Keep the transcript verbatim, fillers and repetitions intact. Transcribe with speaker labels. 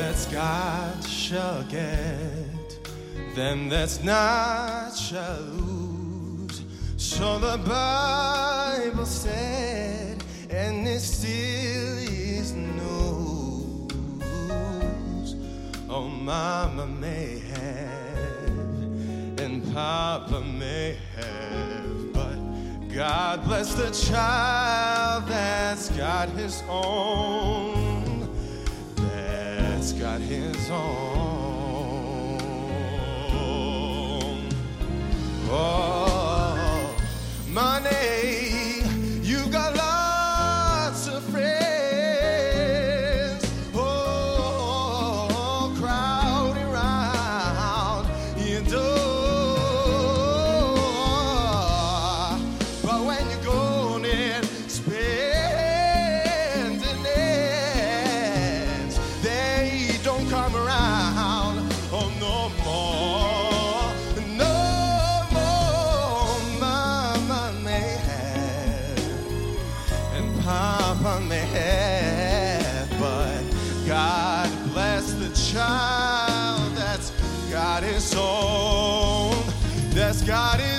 Speaker 1: that's got shall get, them that's not shall lose. So the Bible said, and it still is news. Oh, Mama may have, and Papa may have, but God bless the child that's got his own, that's got his own. Oh, money, you got lots of friends, oh, crowding around your door. But when you go in spending ends, they don't come around, oh, no more, no more. Mama may have, and Papa may have, but God bless the child that's got his own, that's got his